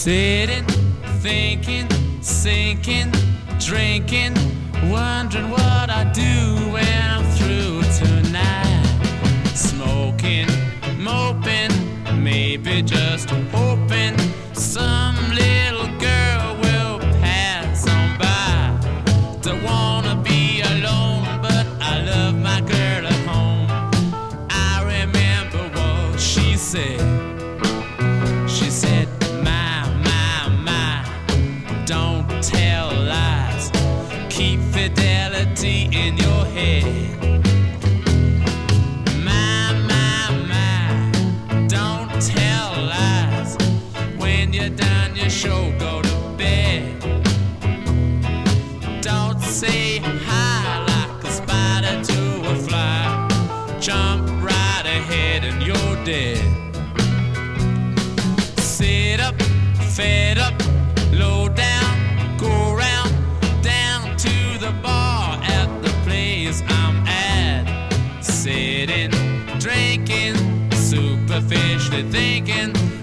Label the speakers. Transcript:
Speaker 1: Sitting, thinking, sinking, drinking, wondering what I do when I'm through tonight. Smoking, moping, maybe just hoping some little girl will pass on by. Don't wanna be alone, but I love my girl at home. I remember what she said. She said, don't tell lies, keep fidelity in your head. My, don't tell lies. When you're done your show, go to bed. Don't say hi like a spider to a fly. Jump right ahead and you're dead. Sit up, fed up, low down, go round, down to the bar at the place I'm at. Sitting, drinking, superficially thinking,